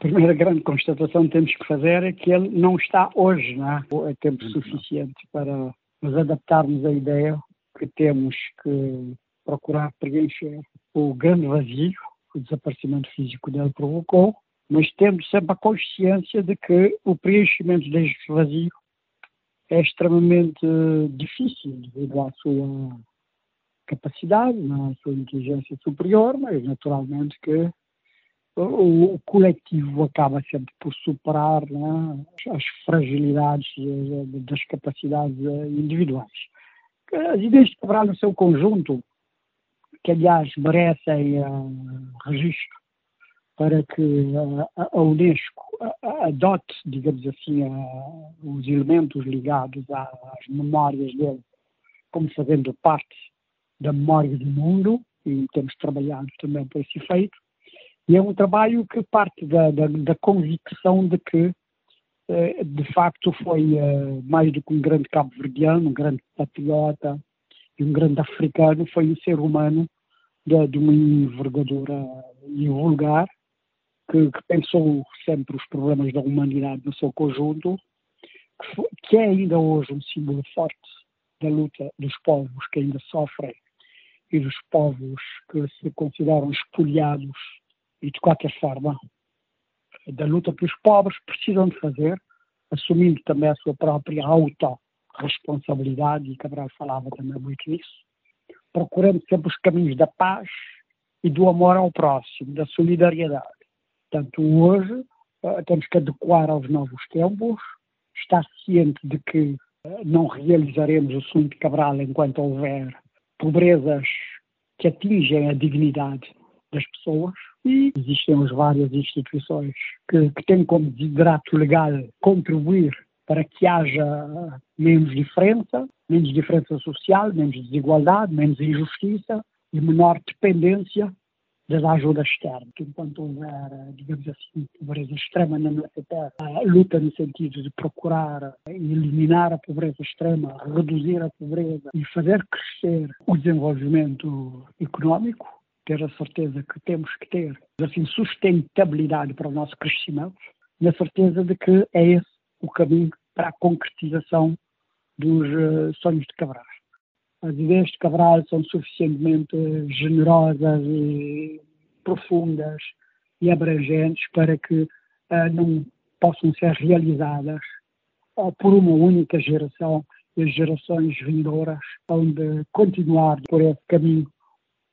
primeira grande constatação que temos que fazer é que ele não está hoje, não é? É tempo suficiente para nos adaptarmos à ideia que temos que procurar preencher o grande vazio que o desaparecimento físico dele provocou, mas tendo sempre a consciência de que o preenchimento deste vazio é extremamente difícil devido à sua capacidade, à sua inteligência superior, mas naturalmente que o coletivo acaba sempre por superar, as fragilidades das capacidades individuais. As ideias de Cabral no seu conjunto, que aliás merecem registro para que a Unesco adote, digamos assim, os elementos ligados às memórias dele como fazendo parte da memória do mundo, e temos trabalhado também por esse efeito. E é um trabalho que parte da convicção de que, de facto, foi mais do que um grande cabo-verdiano, um grande patriota e um grande africano, foi um ser humano de uma envergadura invulgar, que pensou sempre os problemas da humanidade no seu conjunto, que é ainda hoje um símbolo forte da luta dos povos que ainda sofrem e dos povos que se consideram expoliados e, de qualquer forma, da luta que os pobres precisam de fazer, assumindo também a sua própria autorresponsabilidade, e Cabral falava também muito nisso, procurando sempre os caminhos da paz e do amor ao próximo, da solidariedade. Portanto, hoje temos que adequar aos novos tempos, estar ciente de que não realizaremos o sonho de Cabral enquanto houver pobrezas que atingem a dignidade das pessoas, e existem as várias instituições que têm como desiderato legal contribuir para que haja menos diferença social, menos desigualdade, menos injustiça e menor dependência das ajudas externas. Enquanto houver, digamos assim, pobreza extrema na nossa terra, a luta no sentido de procurar eliminar a pobreza extrema, reduzir a pobreza e fazer crescer o desenvolvimento económico, ter a certeza que temos que ter, assim, sustentabilidade para o nosso crescimento, na certeza de que é esse o caminho para a concretização dos sonhos de Cabral. As ideias de Cabral são suficientemente generosas e profundas e abrangentes para que não possam ser realizadas por uma única geração, e as gerações vindouras hão de continuar por esse caminho